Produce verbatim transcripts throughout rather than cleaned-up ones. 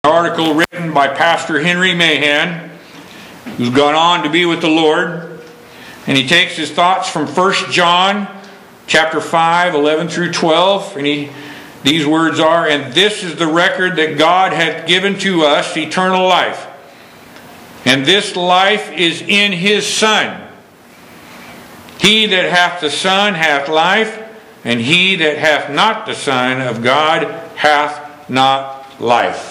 Article written by Pastor Henry Mahan, who's gone on to be with the Lord, and he takes his thoughts from First John chapter five, eleven through twelve, and he, these words are, "And this is the record that God hath given to us, eternal life. And this life is in His Son. He that hath the Son hath life, and he that hath not the Son of God hath not life."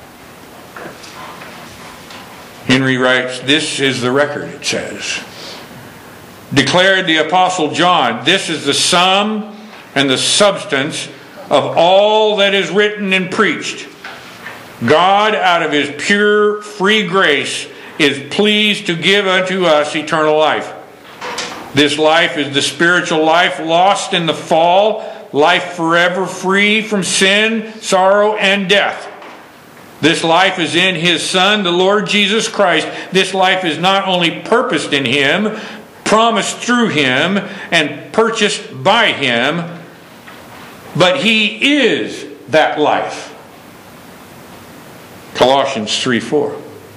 Henry writes, "This is the record," it says. Declared the Apostle John, "This is the sum and the substance of all that is written and preached. God, out of His pure, free grace, is pleased to give unto us eternal life. This life is the spiritual life lost in the fall, life forever free from sin, sorrow, and death. This life is in His Son, the Lord Jesus Christ. This life is not only purposed in Him, promised through Him, and purchased by Him, but He is that life." Colossians three four.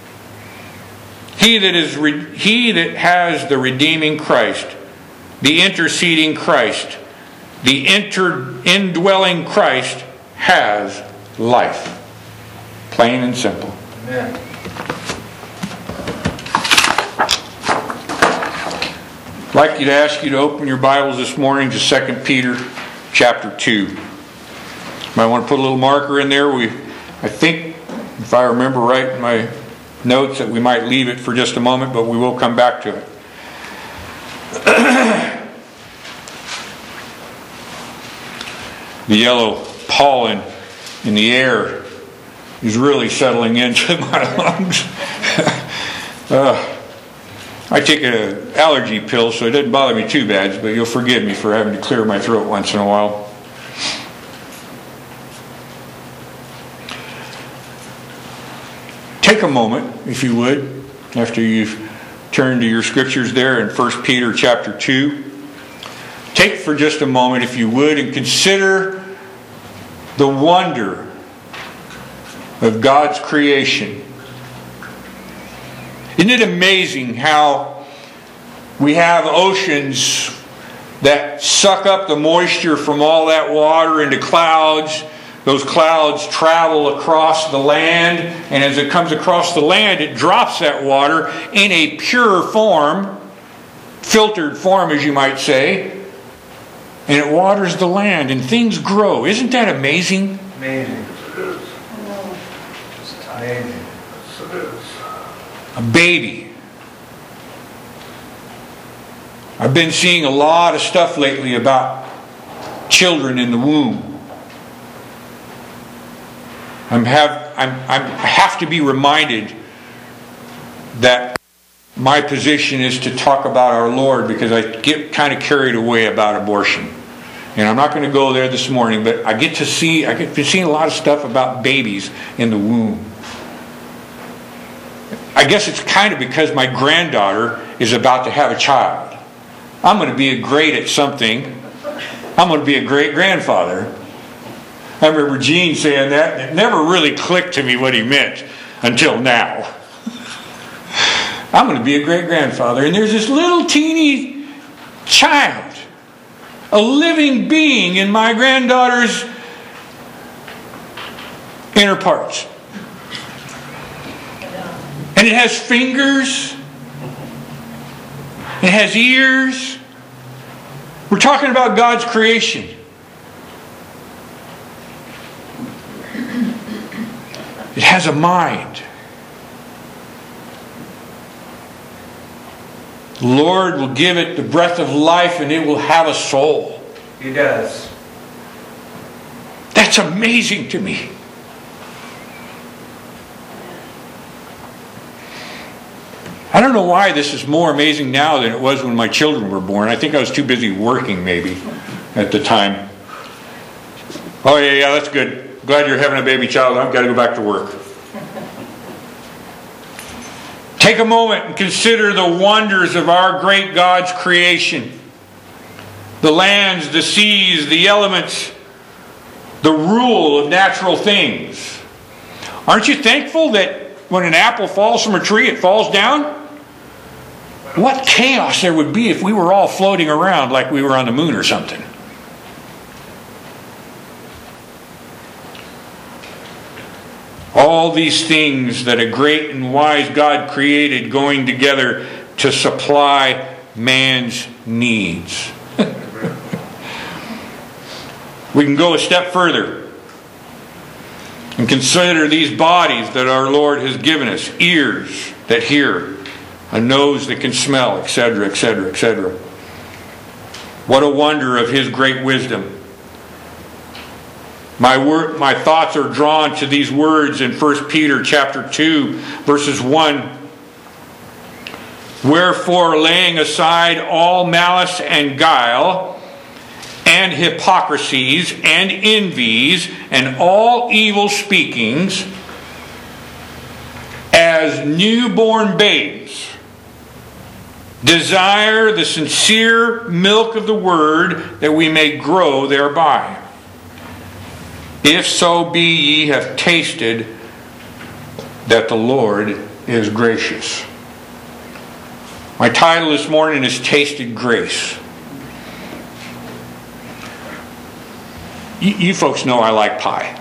He that is re- he that has the redeeming Christ, the interceding Christ, the inter- indwelling Christ has life. Plain and simple. Amen. I'd like you to ask you to open your Bibles this morning to Second Peter chapter two. You might want to put a little marker in there. We, I think, if I remember right in my notes, that we might leave it for just a moment, but we will come back to it. The yellow pollen in the air is really settling into my lungs. uh, I take an allergy pill, so it doesn't bother me too bad, but you'll forgive me for having to clear my throat once in a while. Take a moment, if you would, after you've turned to your scriptures there in First Peter chapter two. Take for just a moment, if you would, and consider the wonder of God's creation. Isn't it amazing how we have oceans that suck up the moisture from all that water into clouds? Those clouds travel across the land, and as it comes across the land, it drops that water in a pure form, filtered form, as you might say, and it waters the land, and things grow. Isn't that amazing? Amazing. Amazing. A baby. I've been seeing a lot of stuff lately about children in the womb. I'm have I'm, I'm I have to be reminded that my position is to talk about our Lord, because I get kind of carried away about abortion. And I'm not going to go there this morning, but I get to see, I get to see a lot of stuff about babies in the womb. I guess it's kind of because my granddaughter is about to have a child. I'm going to be a great at something. I'm going to be a great grandfather. I remember Gene saying that, and it never really clicked to me what he meant until now. I'm going to be a great grandfather. And there's this little teeny child, a living being in my granddaughter's inner parts. And it has fingers. It has ears. We're talking about God's creation. It has a mind. The Lord will give it the breath of life, and it will have a soul. He does. That's amazing to me. I don't know why this is more amazing now than it was when my children were born. I think I was too busy working, maybe, at the time. Oh, yeah, yeah, that's good. Glad you're having a baby child. I've got to go back to work. Take a moment and consider the wonders of our great God's creation. The lands, the seas, the elements, the rule of natural things. Aren't you thankful that when an apple falls from a tree, it falls down? What chaos there would be if we were all floating around like we were on the moon or something. All these things that a great and wise God created going together to supply man's needs. We can go a step further and consider these bodies that our Lord has given us. Ears that hear, a nose that can smell, et cetera, et cetera, et cetera. What a wonder of His great wisdom. My word, my thoughts are drawn to these words in First Peter chapter two, verses one. Wherefore, laying aside all malice and guile, and hypocrisies, and envies, and all evil speakings, as newborn babes, desire the sincere milk of the word, that we may grow thereby. If so be ye have tasted that the Lord is gracious. My title this morning is Tasted Grace. You, you folks know I like pie.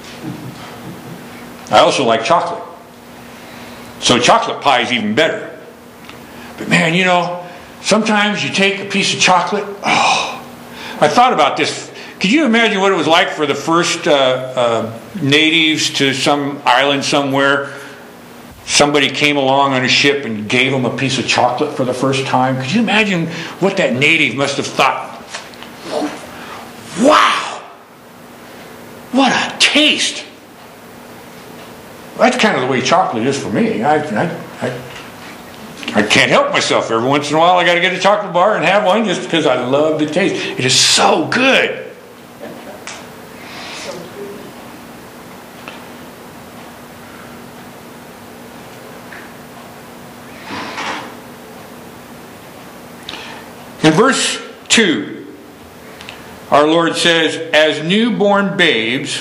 I also like chocolate. So chocolate pie is even better. But man, you know, sometimes you take a piece of chocolate. Oh, I thought about this. Could you imagine what it was like for the first uh, uh, natives to some island somewhere? Somebody came along on a ship and gave them a piece of chocolate for the first time. Could you imagine what that native must have thought? Wow! What a taste! That's kind of the way chocolate is for me. I, I, I, I can't help myself. Every once in a while I got to get a chocolate bar and have one just because I love the taste. It is so good. In verse two, our Lord says, as newborn babes,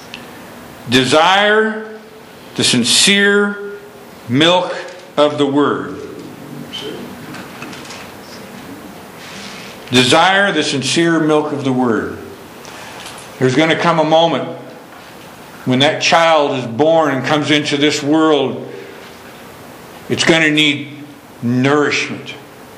desire the sincere milk of the word. Desire the sincere milk of the word. There's going to come a moment when that child is born and comes into this world. It's going to need nourishment.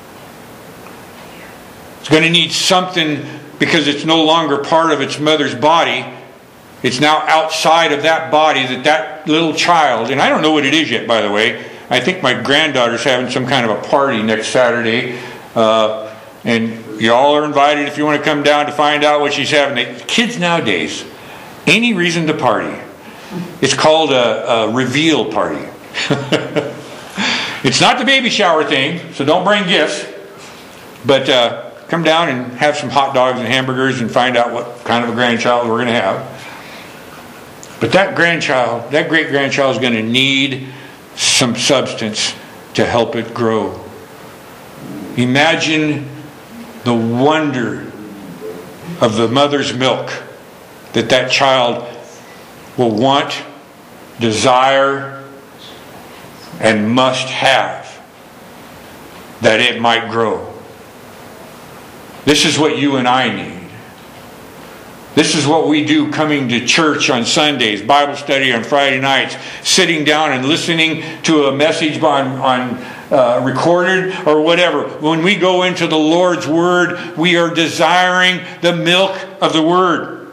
It's going to need something because it's no longer part of its mother's body. It's now outside of that body that that little child, and I don't know what it is yet, by the way. I think my granddaughter's having some kind of a party next Saturday. Uh, and you all are invited if you want to come down to find out what she's having. They, kids nowadays, any reason to party. It's called a, a reveal party. It's not the baby shower thing, so don't bring gifts. But uh, come down and have some hot dogs and hamburgers and find out what kind of a grandchild we're going to have. But that grandchild, that great-grandchild is going to need some substance to help it grow. Imagine the wonder of the mother's milk that that child will want, desire, and must have, that it might grow. This is what you and I need. This is what we do coming to church on Sundays, Bible study on Friday nights, sitting down and listening to a message on, on uh, recorded or whatever. When we go into the Lord's Word, we are desiring the milk of the Word.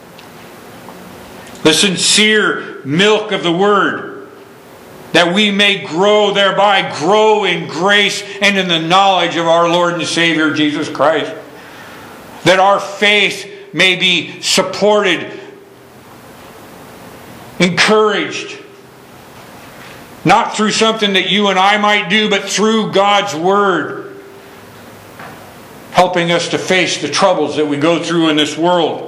The sincere milk of the Word. That we may grow thereby, grow in grace and in the knowledge of our Lord and Savior Jesus Christ. That our faith may be supported, encouraged, not through something that you and I might do, but through God's Word, helping us to face the troubles that we go through in this world.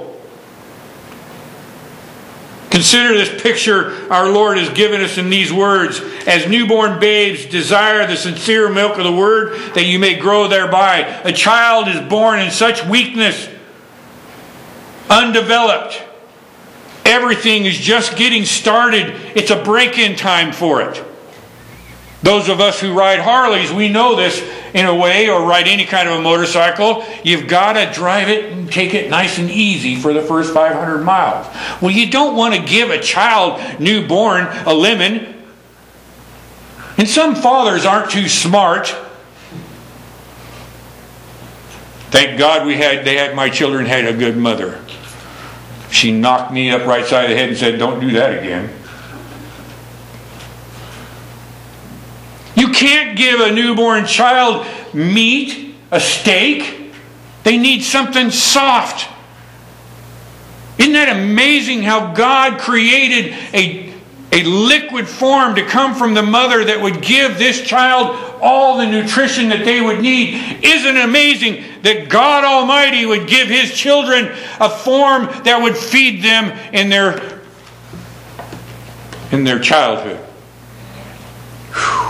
Consider this picture our Lord has given us in these words. As newborn babes desire the sincere milk of the Word, that you may grow thereby. A child is born in such weakness, undeveloped, Everything is just getting started. It's a break-in time for it. Those of us who ride Harleys, we know this in a way, or ride any kind of a motorcycle. You've got to drive it and take it nice and easy for the first five hundred miles. Well, you don't want to give a child newborn a lemon. And some fathers aren't too smart. Thank God we had they had my children had a good mother. She knocked me up right side of the head and said, "Don't do that again." You can't give a newborn child meat, a steak. They need something soft. Isn't that amazing how God created a, a liquid form to come from the mother that would give this child all the nutrition that they would need? Isn't it amazing that God Almighty would give His children a form that would feed them in their, in their childhood? Whew.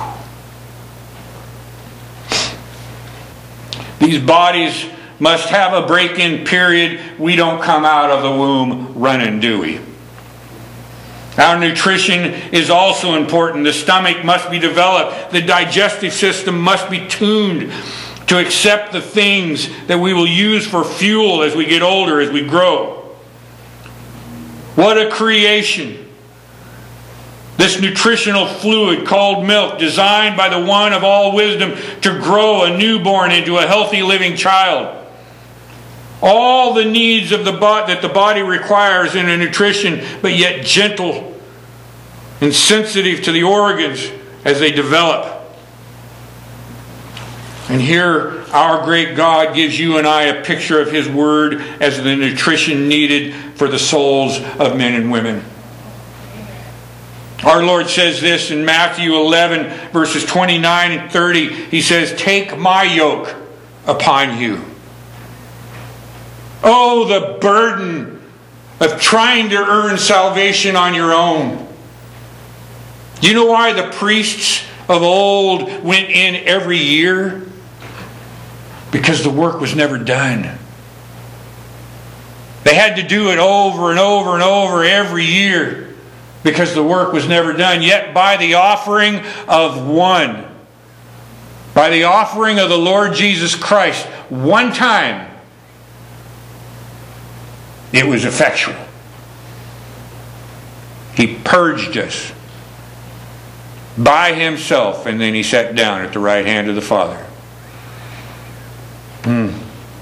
These bodies must have a break-in period. We don't come out of the womb running, do we? Our nutrition is also important. The stomach must be developed. The digestive system must be tuned to accept the things that we will use for fuel as we get older, as we grow. What a creation. This nutritional fluid called milk, designed by the one of all wisdom to grow a newborn into a healthy living child. All the needs of the body that the body requires in a nutrition, but yet gentle and sensitive to the organs as they develop. And here our great God gives you and I a picture of His Word as the nutrition needed for the souls of men and women. Our Lord says this in Matthew eleven, verses twenty-nine and thirty. He says, "Take my yoke upon you." Oh, the burden of trying to earn salvation on your own. Do you know why the priests of old went in every year? Because the work was never done. They had to do it over and over and over every year, because the work was never done. Yet by the offering of one, by the offering of the Lord Jesus Christ, one time, it was effectual. He purged us by Himself, and then He sat down at the right hand of the Father. Hmm.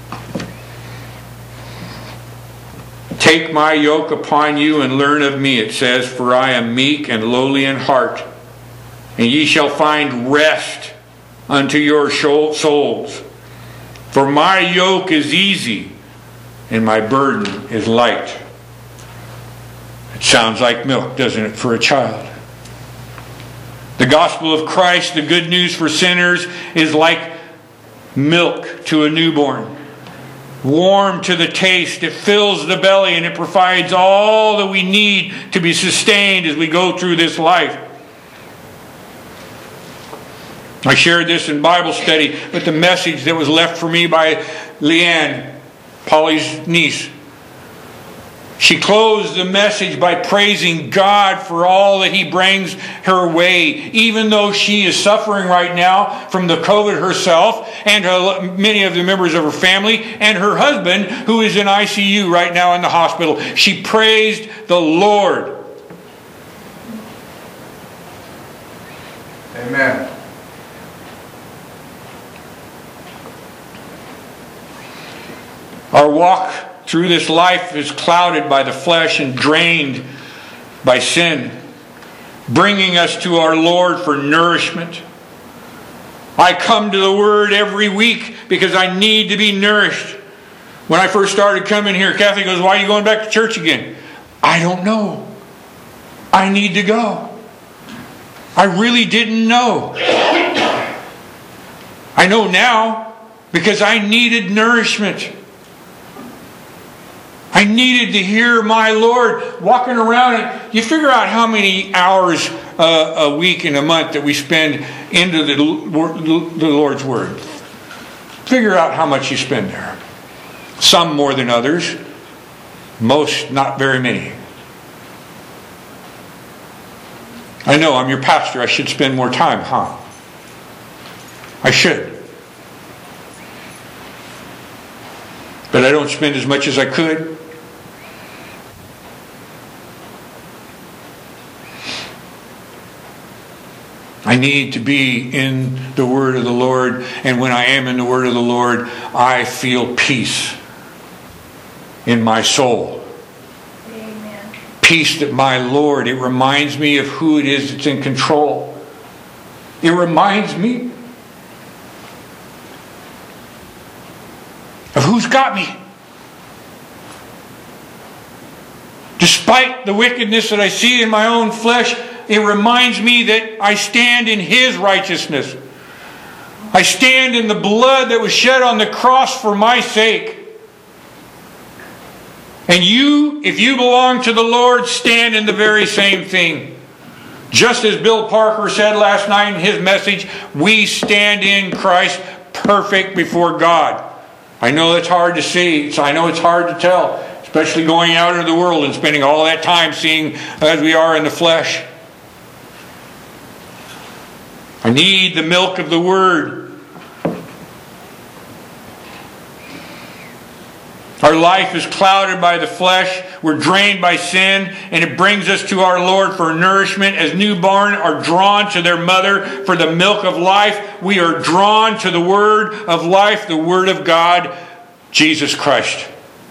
Take my yoke upon you and learn of me, it says, for I am meek and lowly in heart, and ye shall find rest unto your souls. For my yoke is easy and my burden is light. It sounds like milk, doesn't it, for a child? The gospel of Christ, the good news for sinners, is like milk to a newborn. Warm to the taste, it fills the belly, and it provides all that we need to be sustained as we go through this life. I shared this in Bible study, but the message that was left for me by Leanne, Polly's niece, she closed the message by praising God for all that He brings her way, even though she is suffering right now from the COVID herself, and her, many of the members of her family, and her husband, who is in I C U right now in the hospital. She praised the Lord. Amen. Our walk through this life is clouded by the flesh and drained by sin, bringing us to our Lord for nourishment. I come to the Word every week because I need to be nourished. When I first started coming here, Kathy goes, "Why are you going back to church again?" I don't know. I need to go. I really didn't know. I know now because I needed nourishment. I needed to hear my Lord walking around. And you figure out how many hours uh, a week and a month that we spend into the, the Lord's Word. Figure out how much you spend there. Some more than others. Most not very many. I know I'm your pastor. I should spend more time, huh? I should. But I don't spend as much as I could. I need to be in the Word of the Lord, and when I am in the Word of the Lord, I feel peace in my soul. Amen. Peace that my Lord, it reminds me of who it is that's in control. It reminds me of who's got me. Despite the wickedness that I see in my own flesh, it reminds me that I stand in His righteousness. I stand in the blood that was shed on the cross for my sake. And you, if you belong to the Lord, stand in the very same thing. Just as Bill Parker said last night in his message, we stand in Christ perfect before God. I know it's hard to see. I know it's hard to tell, especially going out into the world and spending all that time seeing as we are in the flesh. I need the milk of the Word. Our life is clouded by the flesh. We're drained by sin, and it brings us to our Lord for nourishment. As newborn are drawn to their mother for the milk of life, we are drawn to the Word of life, the Word of God, Jesus Christ.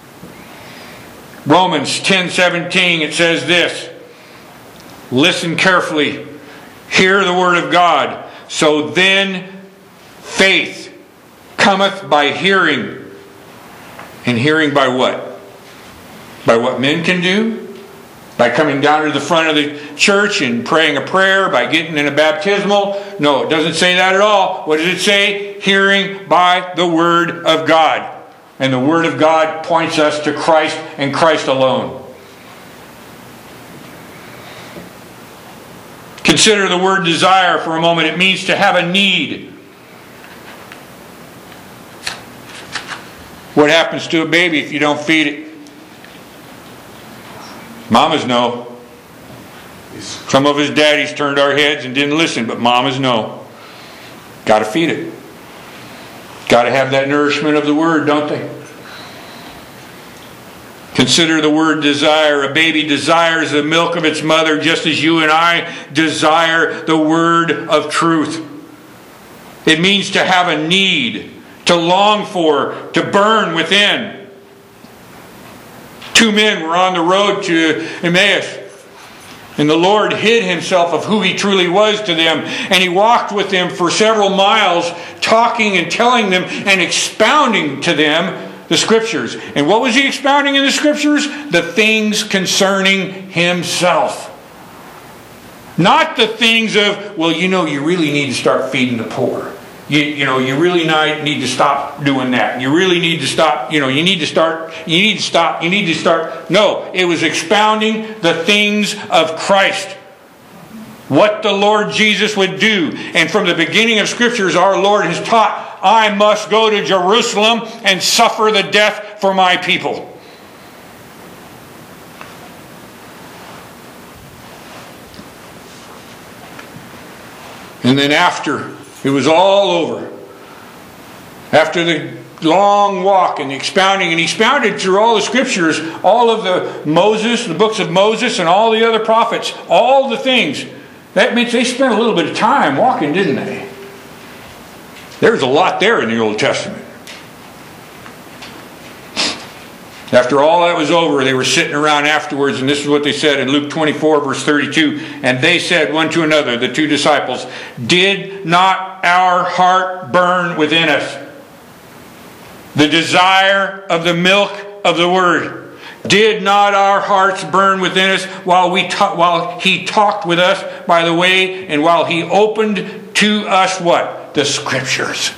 Romans ten seventeen, it says this. Listen carefully. Hear the Word of God. So then faith cometh by hearing. And hearing by what? By what men can do? By coming down to the front of the church and praying a prayer? By getting in a baptismal? No, it doesn't say that at all. What does it say? Hearing by the Word of God. And the Word of God points us to Christ and Christ alone. Consider the word desire for a moment. It means to have a need. What happens to a baby if you don't feed it? Mamas know. Some of his daddies turned our heads and didn't listen, but mamas know. Got to feed it. Got to have that nourishment of the Word, don't they? Consider the word desire. A baby desires the milk of its mother just as you and I desire the word of truth. It means to have a need, to long for, to burn within. Two men were on the road to Emmaus, and the Lord hid Himself of who He truly was to them, and He walked with them for several miles, talking and telling them and expounding to them the Scriptures. And what was He expounding in the Scriptures? The things concerning Himself. Not the things of, well, you know, you really need to start feeding the poor. You, you know, you really need to stop doing that. You really need to stop, you know, you need to start, you need to stop, you need to start. No, it was expounding the things of Christ. What the Lord Jesus would do. And from the beginning of Scriptures, our Lord has taught, I must go to Jerusalem and suffer the death for my people. And then after it was all over, after the long walk and the expounding, and he expounded through all the Scriptures, all of the Moses, the books of Moses and all the other prophets, all the things. That means they spent a little bit of time walking, didn't they? There's a lot there in the Old Testament. After all that was over, they were sitting around afterwards, and this is what they said in Luke twenty-four, verse thirty-two. And they said one to another, the two disciples, did not our heart burn within us? The desire of the milk of the Word. Did not our hearts burn within us while we ta- while He talked with us by the way, and while He opened to us what? The Scriptures.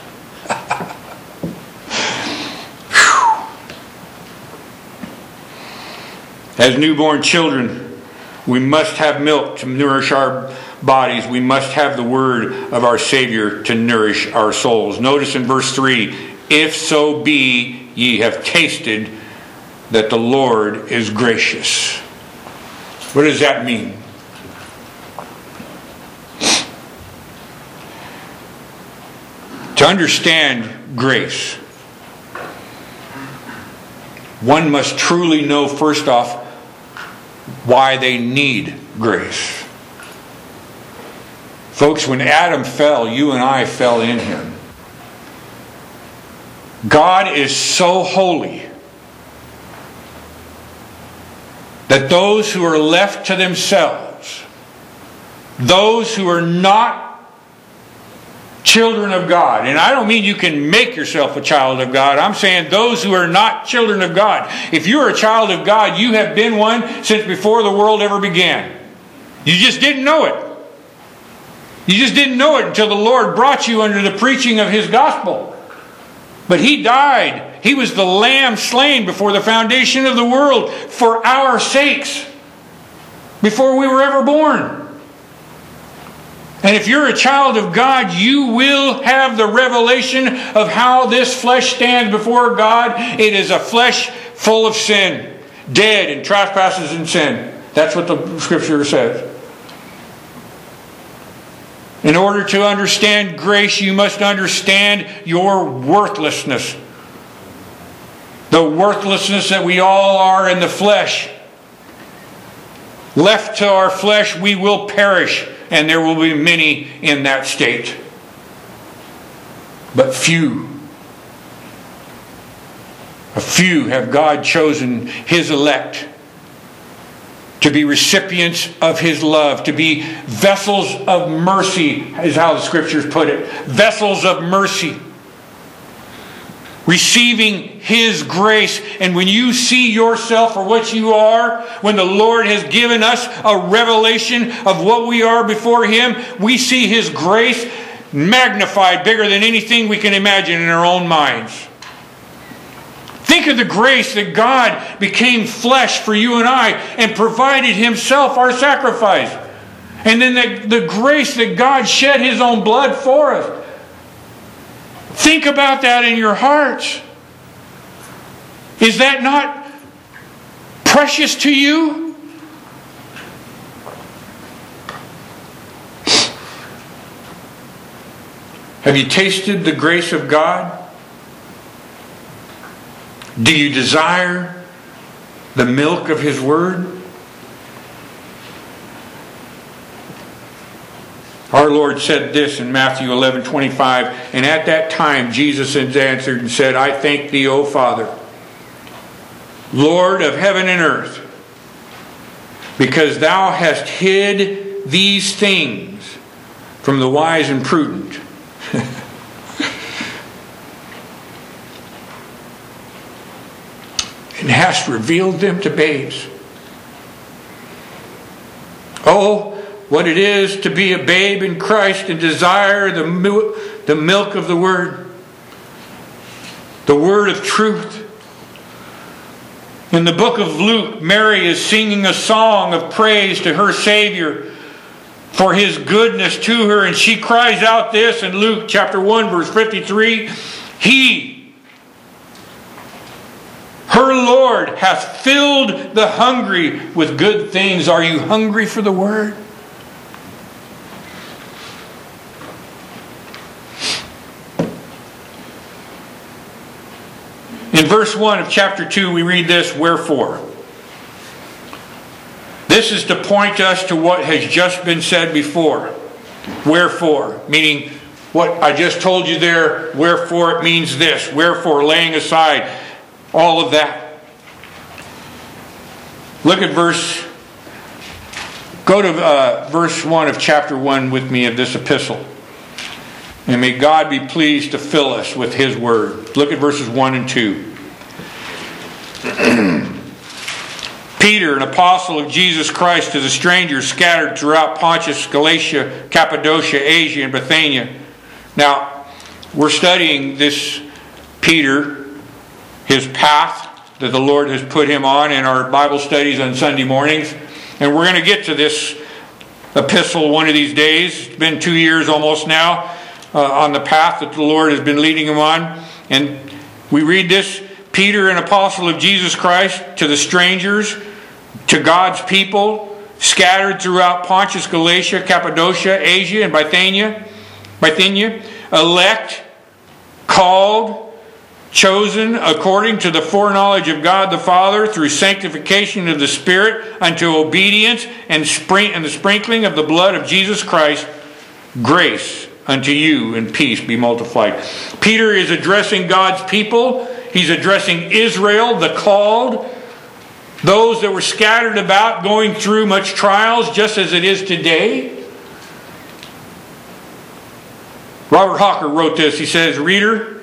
As newborn children, we must have milk to nourish our bodies. We must have the Word of our Savior to nourish our souls. Notice in verse three, if so be ye have tasted that the Lord is gracious. What does that mean? To understand grace, one must truly know, first off, why they need grace. Folks, when Adam fell, you and I fell in him. God is so holy that those who are left to themselves, those who are not children of God, and I don't mean you can make yourself a child of God, I'm saying those who are not children of God. If you're a child of God, you have been one since before the world ever began. You just didn't know it. You just didn't know it until the Lord brought you under the preaching of His gospel. But He died. He was the Lamb slain before the foundation of the world for our sakes, before we were ever born. And if you're a child of God, you will have the revelation of how this flesh stands before God. It is a flesh full of sin, dead in trespasses and sin. That's what the Scripture says. In order to understand grace, you must understand your worthlessness. The worthlessness that we all are in the flesh. Left to our flesh, we will perish, and there will be many in that state. But few, a few have God chosen His elect to be recipients of His love, to be vessels of mercy, is how the Scriptures put it. Vessels of mercy. Receiving His grace. And when you see yourself for what you are, when the Lord has given us a revelation of what we are before Him, we see His grace magnified bigger than anything we can imagine in our own minds. Think of the grace that God became flesh for you and I and provided Himself our sacrifice. And then the, the grace that God shed His own blood for us. Think about that in your hearts. Is that not precious to you? Have you tasted the grace of God? Do you desire the milk of His Word? Our Lord said this in Matthew eleven twenty-five, and at that time Jesus answered and said, I thank Thee, O Father, Lord of heaven and earth, because Thou hast hid these things from the wise and prudent. And hast revealed them to babes. Oh, what it is to be a babe in Christ and desire the milk, the milk of the Word. The Word of truth. In the book of Luke, Mary is singing a song of praise to her Savior for His goodness to her. And she cries out this in Luke chapter one verse fifty-three. He, her Lord, hath filled the hungry with good things. Are you hungry for the Word? In verse one of chapter two, we read this, wherefore. This is to point us to what has just been said before. Wherefore, meaning what I just told you there, wherefore it means this. Wherefore, laying aside all of that. Look at verse, go to uh, verse one of chapter one with me of this epistle. And may God be pleased to fill us with His Word. Look at verses one and two. Peter, an apostle of Jesus Christ, to the strangers scattered throughout Pontus, Galatia, Cappadocia, Asia, and Bithynia. Now, we're studying this Peter, his path that the Lord has put him on in our Bible studies on Sunday mornings. And we're going to get to this epistle one of these days. It's been two years almost now uh, on the path that the Lord has been leading him on. And we read this, Peter, an apostle of Jesus Christ, to the strangers, to God's people, scattered throughout Pontus, Galatia, Cappadocia, Asia, and Bithynia, Bithynia, elect called, chosen according to the foreknowledge of God the Father through sanctification of the Spirit unto obedience and, spring, and the sprinkling of the blood of Jesus Christ, grace unto you and peace be multiplied. Peter is addressing God's people. He's addressing Israel, the called, those that were scattered about going through much trials just as it is today. Robert Hawker wrote this. He says, "Reader,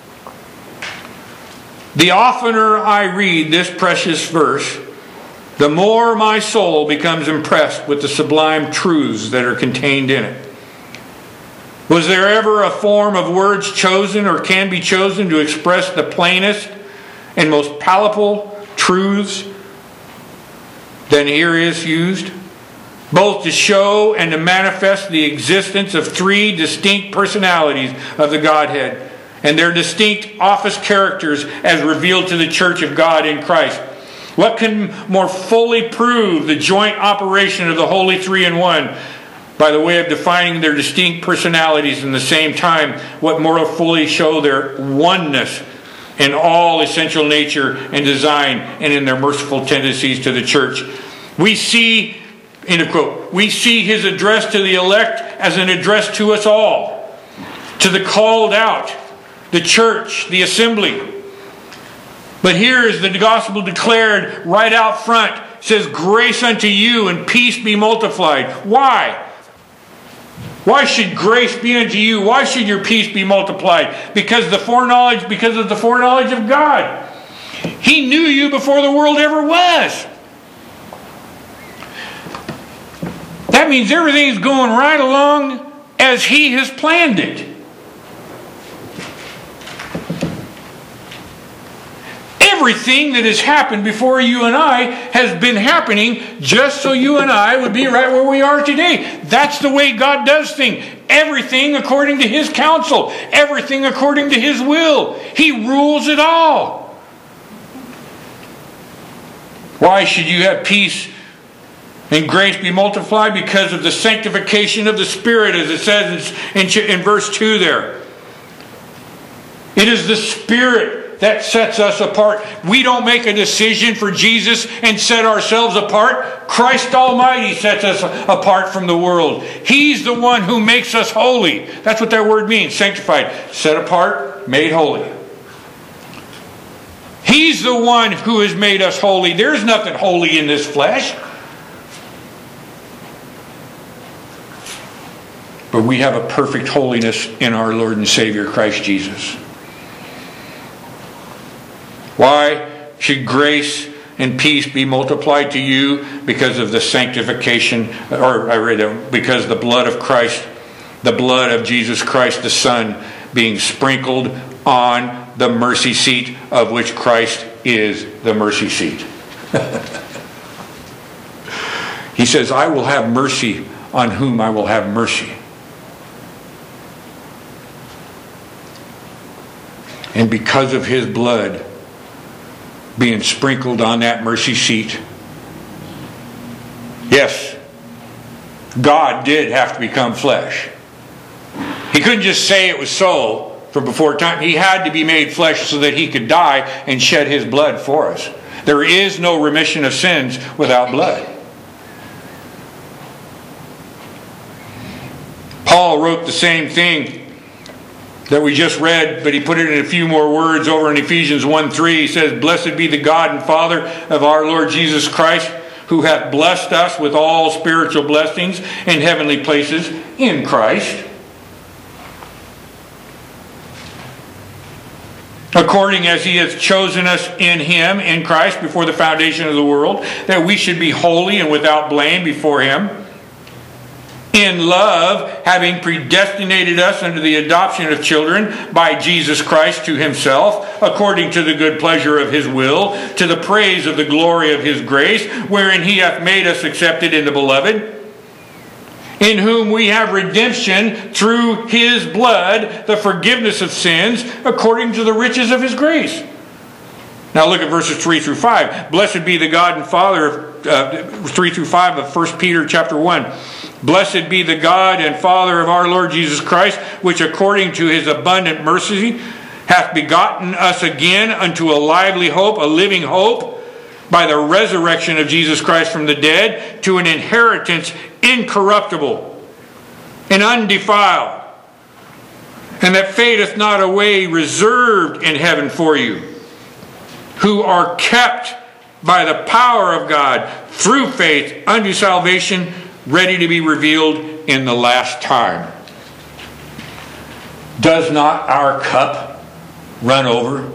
the oftener I read this precious verse, the more my soul becomes impressed with the sublime truths that are contained in it. Was there ever a form of words chosen or can be chosen to express the plainest and most palpable truths than here is used? Both to show and to manifest the existence of three distinct personalities of the Godhead and their distinct office characters as revealed to the church of God in Christ. What can more fully prove the joint operation of the Holy Three in One by the way of defining their distinct personalities in the same time? What more fully show their oneness in all essential nature and design and in their merciful tendencies to the church? We see, end of quote, we see his address to the elect as an address to us all, to the called out, the church, the assembly. But here is the gospel declared right out front. It says, grace unto you and peace be multiplied. Why? Why should grace be unto you? Why should your peace be multiplied? Because the foreknowledge, because of the foreknowledge of God. He knew you before the world ever was. That means everything's going right along as He has planned it. Everything that has happened before you and I has been happening just so you and I would be right where we are today. That's the way God does things. Everything according to His counsel. Everything according to His will. He rules it all. Why should you have peace and grace be multiplied? Because of the sanctification of the Spirit, as it says in, in verse two there. It is the Spirit that sets us apart. We don't make a decision for Jesus and set ourselves apart. Christ Almighty sets us apart from the world. He's the one who makes us holy. That's what that word means, sanctified. Set apart, made holy. He's the one who has made us holy. There's nothing holy in this flesh. But we have a perfect holiness in our Lord and Savior Christ Jesus. Why should grace and peace be multiplied to you? Because of the sanctification, or I read it, because the blood of Christ, the blood of Jesus Christ the Son, being sprinkled on the mercy seat of which Christ is the mercy seat. He says, I will have mercy on whom I will have mercy. And because of His blood being sprinkled on that mercy seat, yes, God did have to become flesh. He couldn't just say it was so from before time. He had to be made flesh so that He could die and shed His blood for us. There is no remission of sins without blood. Paul wrote the same thing that we just read, but he put it in a few more words over in Ephesians one three. He says, blessed be the God and Father of our Lord Jesus Christ, who hath blessed us with all spiritual blessings in heavenly places in Christ, according as He hath chosen us in Him, in Christ, before the foundation of the world, that we should be holy and without blame before Him. In love, having predestinated us unto the adoption of children by Jesus Christ to Himself, according to the good pleasure of His will, to the praise of the glory of His grace, wherein He hath made us accepted in the Beloved, in whom we have redemption through His blood, the forgiveness of sins, according to the riches of His grace. Now look at verses three through five. Blessed be the God and Father of uh, three through five of First Peter chapter one. Blessed be the God and Father of our Lord Jesus Christ, which according to His abundant mercy hath begotten us again unto a lively hope, a living hope, by the resurrection of Jesus Christ from the dead, to an inheritance incorruptible and undefiled, and that fadeth not away, reserved in heaven for you, who are kept by the power of God through faith unto salvation, ready to be revealed in the last time. Does not our cup run over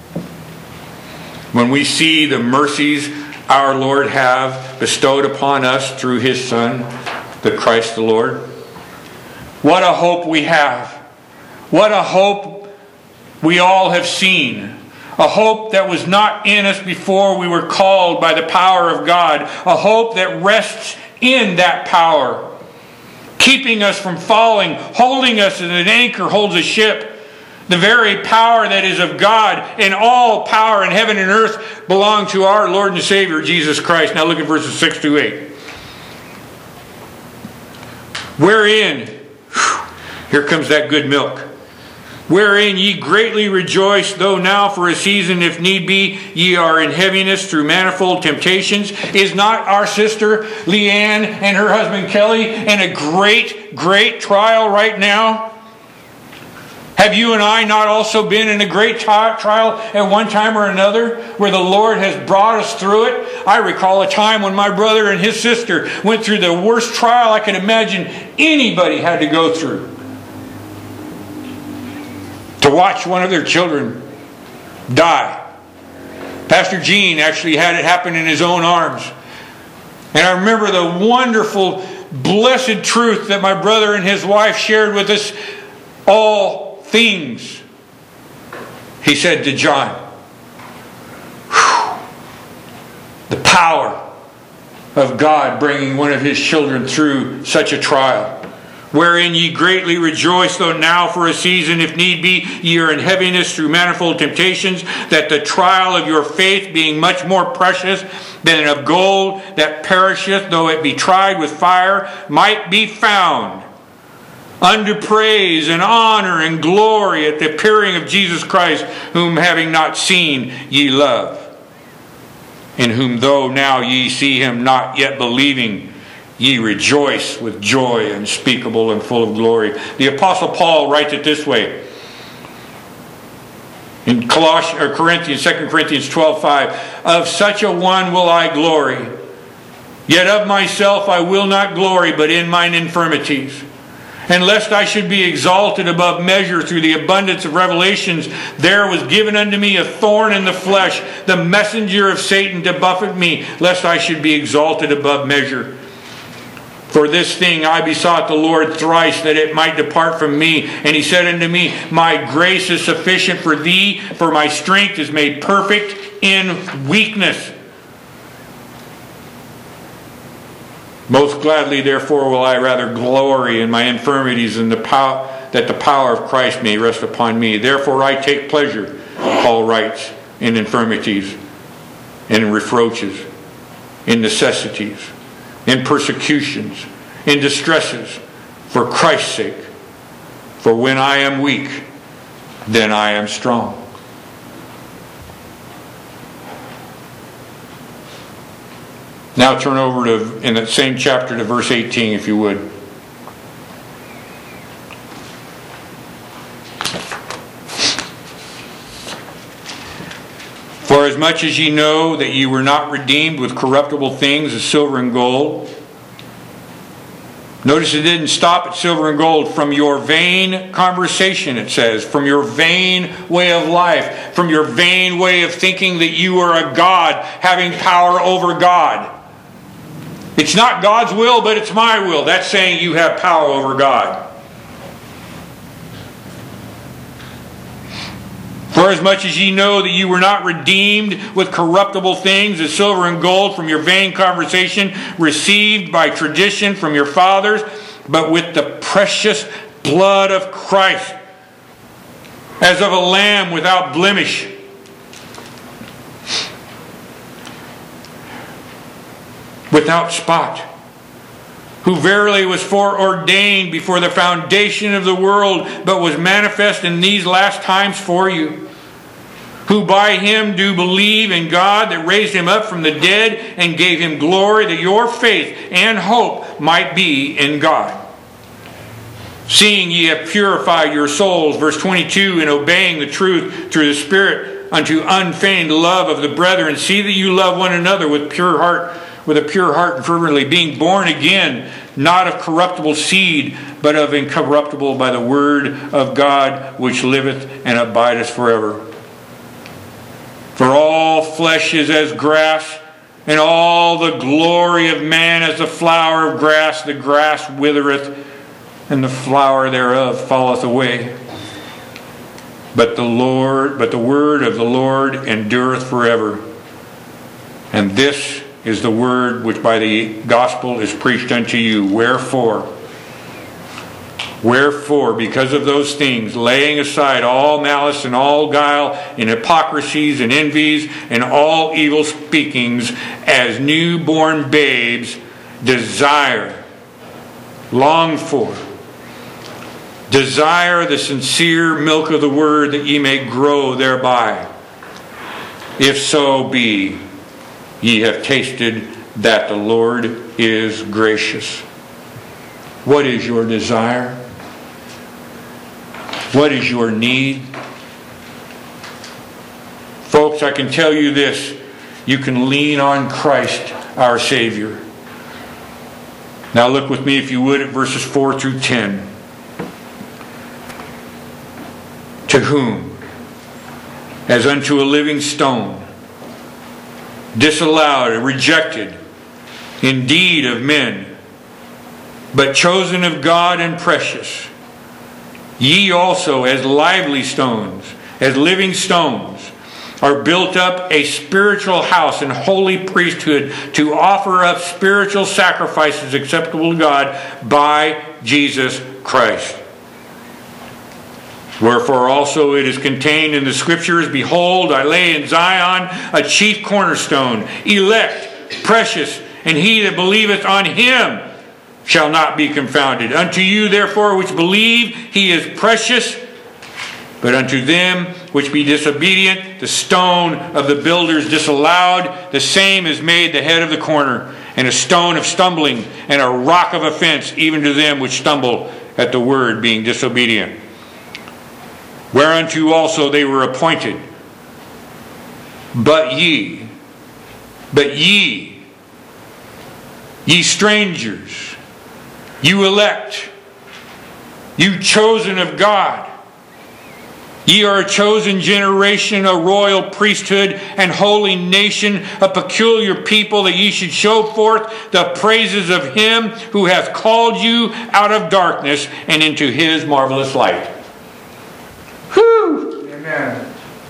when we see the mercies our Lord have bestowed upon us through His Son, the Christ the Lord? What a hope we have. What a hope we all have seen. A hope that was not in us before we were called by the power of God. A hope that rests in that power, keeping us from falling, holding us as an anchor holds a ship. The very power that is of God, and all power in heaven and earth belong to our Lord and Savior, Jesus Christ. Now look at verses six to eight. Wherein, whew, here comes that good milk. Wherein ye greatly rejoice, though now for a season, if need be, ye are in heaviness through manifold temptations. Is not our sister Leanne and her husband Kelly in a great, great trial right now? Have you and I not also been in a great trial at one time or another, where the Lord has brought us through it? I recall a time when my brother and his sister went through the worst trial I can imagine anybody had to go through. To watch one of their children die. Pastor Gene actually had it happen in his own arms. And I remember the wonderful, blessed truth that my brother and his wife shared with us. All things, he said to John, whew, the power of God bringing one of His children through such a trial. Wherein ye greatly rejoice, though now for a season, if need be, ye are in heaviness through manifold temptations, that the trial of your faith, being much more precious than of gold that perisheth, though it be tried with fire, might be found unto praise and honor and glory at the appearing of Jesus Christ, whom having not seen ye love, in whom though now ye see Him not, yet believing, ye rejoice with joy unspeakable and full of glory. The Apostle Paul writes it this way in Colossians, or Corinthians, Second Corinthians twelve five. Of such a one will I glory, yet of myself I will not glory, but in mine infirmities. And lest I should be exalted above measure through the abundance of revelations, there was given unto me a thorn in the flesh, the messenger of Satan to buffet me, lest I should be exalted above measure. For this thing I besought the Lord thrice, that it might depart from me. And He said unto me, My grace is sufficient for thee, for my strength is made perfect in weakness. Most gladly, therefore, will I rather glory in my infirmities, and the power, that the power of Christ may rest upon me. Therefore I take pleasure, Paul writes, in infirmities, in reproaches, in necessities, in persecutions, in distresses, for Christ's sake. For when I am weak, then I am strong. Now turn over to, in that same chapter, to verse eighteen, if you would. For as much as ye know that ye were not redeemed with corruptible things as silver and gold. Notice it didn't stop at silver and gold. From your vain conversation, it says. From your vain way of life. From your vain way of thinking that you are a God, having power over God. It's not God's will, but it's my will. That's saying you have power over God. For as much as ye know that you were not redeemed with corruptible things as silver and gold from your vain conversation received by tradition from your fathers, but with the precious blood of Christ, as of a lamb without blemish, without spot, who verily was foreordained before the foundation of the world, but was manifest in these last times for you, who by him do believe in God that raised him up from the dead and gave him glory, that your faith and hope might be in God. Seeing ye have purified your souls, verse twenty-two, in obeying the truth through the Spirit unto unfeigned love of the brethren, see that you love one another with pure heart, with a pure heart and fervently, being born again, not of corruptible seed, but of incorruptible, by the word of God, which liveth and abideth forever. For all flesh is as grass, and all the glory of man as the flower of grass. The grass withereth, and the flower thereof falleth away. But the Lord, but the word of the Lord endureth forever. And this is the word which by the gospel is preached unto you. Wherefore, Wherefore, because of those things, laying aside all malice and all guile and hypocrisies and envies and all evil speakings, as newborn babes, desire, long for, desire the sincere milk of the word, that ye may grow thereby. If so be ye have tasted that the Lord is gracious. What is your desire? What is your need? Folks, I can tell you this. You can lean on Christ, our Savior. Now look with me, if you would, at verses four through ten. To whom, as unto a living stone, disallowed and rejected, indeed of men, but chosen of God and precious, ye also as lively stones, as living stones, are built up a spiritual house and holy priesthood, to offer up spiritual sacrifices acceptable to God by Jesus Christ. Wherefore also it is contained in the Scriptures, Behold, I lay in Zion a chief cornerstone, elect, precious, and he that believeth on him shall not be confounded. Unto you therefore which believe, he is precious. But unto them which be disobedient, the stone of the builders disallowed, the same is made the head of the corner, and a stone of stumbling, and a rock of offense, even to them which stumble at the word, being disobedient. Whereunto also they were appointed. But ye, but ye, ye strangers, you elect, you chosen of God, ye are a chosen generation, a royal priesthood, and holy nation, a peculiar people, that ye should show forth the praises of him who hath called you out of darkness and into his marvelous light. Whew! Amen.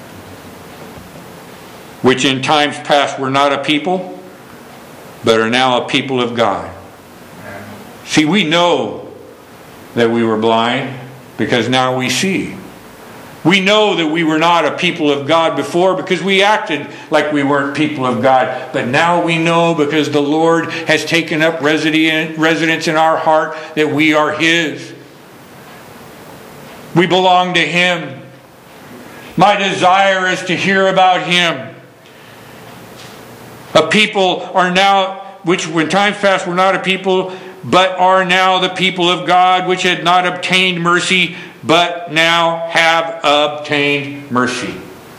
Which in times past were not a people, but are now a people of God. Amen. See, we know that we were blind, because now we see. We know that we were not a people of God before, because we acted like we weren't people of God. But now we know, because the Lord has taken up residence in our heart, that we are his. We belong to him. My desire is to hear about him. A people are now, which in times past were not a people, but are now the people of God, which had not obtained mercy, but now have obtained mercy.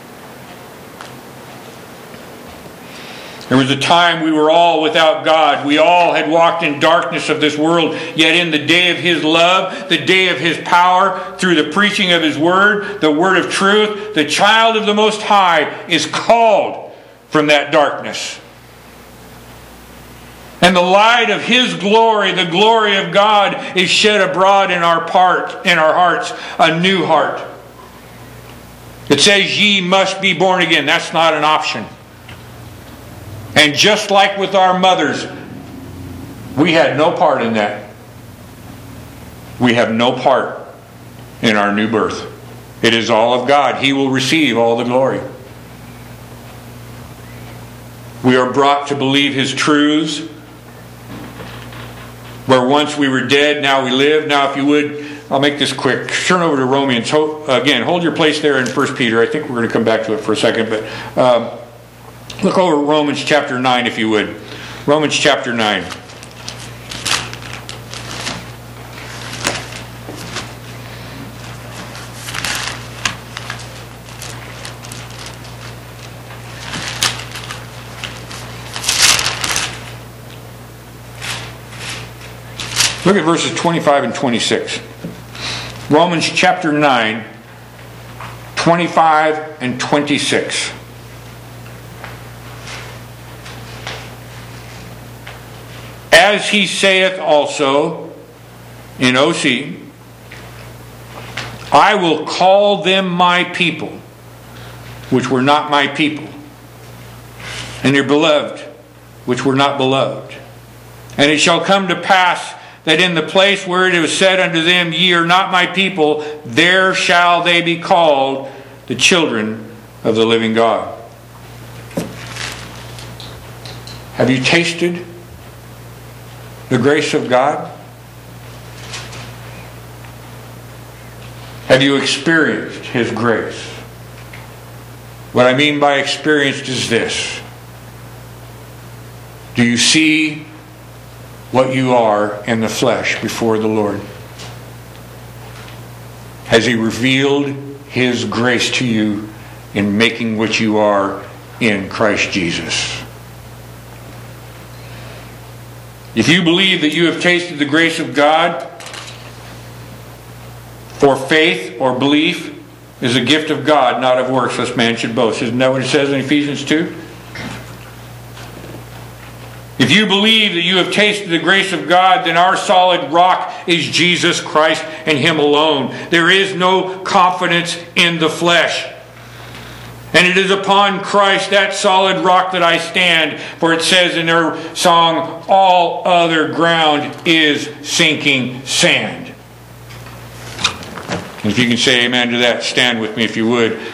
There was a time we were all without God. We all had walked in darkness of this world. Yet in the day of his love, the day of his power, through the preaching of his word, the word of truth, the child of the Most High is called from that darkness. And the light of his glory, the glory of God, is shed abroad in our part, in our hearts, a new heart. It says, ye must be born again. That's not an option. And just like with our mothers, we had no part in that. We have no part in our new birth. It is all of God. He will receive all the glory. We are brought to believe his truths. Where once we were dead, now we live. Now if you would, I'll make this quick. Turn over to Romans. Again, hold your place there in First Peter. I think we're going to come back to it for a second. But um, look over at Romans chapter nine, if you would. Romans chapter nine. Look at verses twenty-five and twenty-six. Romans chapter nine, twenty-five and twenty-six. As he saith also in O C, I will call them my people, which were not my people, and their beloved, which were not beloved. And it shall come to pass that in the place where it was said unto them, Ye are not my people, there shall they be called the children of the living God. Have you tasted the grace of God? Have you experienced His grace? What I mean by experienced is this. Do you see what you are in the flesh before the Lord? Has He revealed His grace to you in making what you are in Christ Jesus? If you believe that you have tasted the grace of God, for faith or belief is a gift of God, not of works, lest man should boast. Isn't that what it says in Ephesians two? If you believe that you have tasted the grace of God, then our solid rock is Jesus Christ and Him alone. There is no confidence in the flesh. And it is upon Christ, that solid rock, that I stand. For it says in their song, all other ground is sinking sand. And if you can say amen to that, stand with me if you would.